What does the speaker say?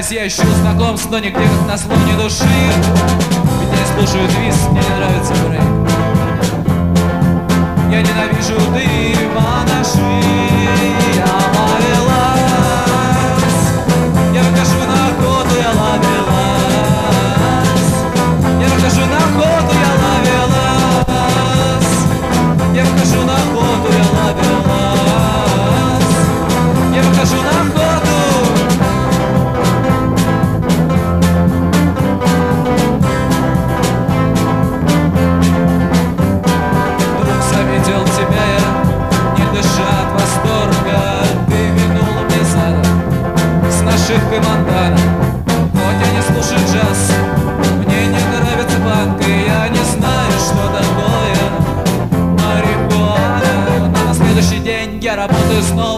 раз я ищу знакомств, но нигде как назло ни души. Ведь я слушаю твист, мне не нравится брейк. Я ненавижу дым, а ножи. Я ловелас, я выхожу на охоту, я ловелас. Я выхожу на охоту, я ловелас. Я выхожу на охоту, я ловелас. Я выхожу на охоту. Вдруг заметил тебя я, не дыша от восторга. Ты винула мне задом с нашивкой Монтана. Хоть я не слушаю джаз, мне не нравится банк, и я не знаю, что такое марихуана. Но на следующий день я работаю снова.